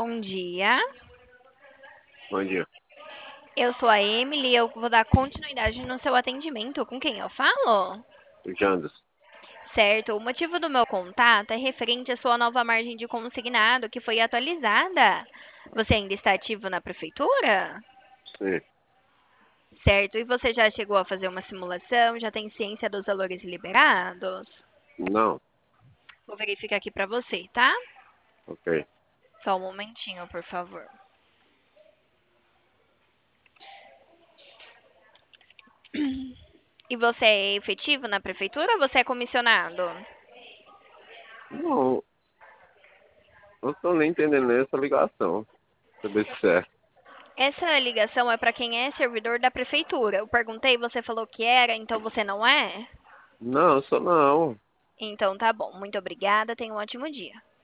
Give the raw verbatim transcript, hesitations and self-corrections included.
bom dia. Bom dia. Eu sou a Emily e eu vou dar continuidade no seu atendimento. Com quem eu falo? O Jandas. Certo, o motivo do meu contato é referente à sua nova margem de consignado que foi atualizada. Você ainda está ativo na prefeitura? Sim. Certo, e você já chegou a fazer uma simulação? Já tem ciência dos valores liberados? Não. Vou verificar aqui para você, tá? Ok. Só um momentinho, por favor. E você é efetivo na prefeitura ou você é comissionado? Não, eu tô nem entendendo essa ligação. Pra ver se é. Essa ligação é para quem é servidor da prefeitura. Eu perguntei, você falou que era, então você não é? Não, só não. Então tá bom. Muito obrigada. Tenha um ótimo dia.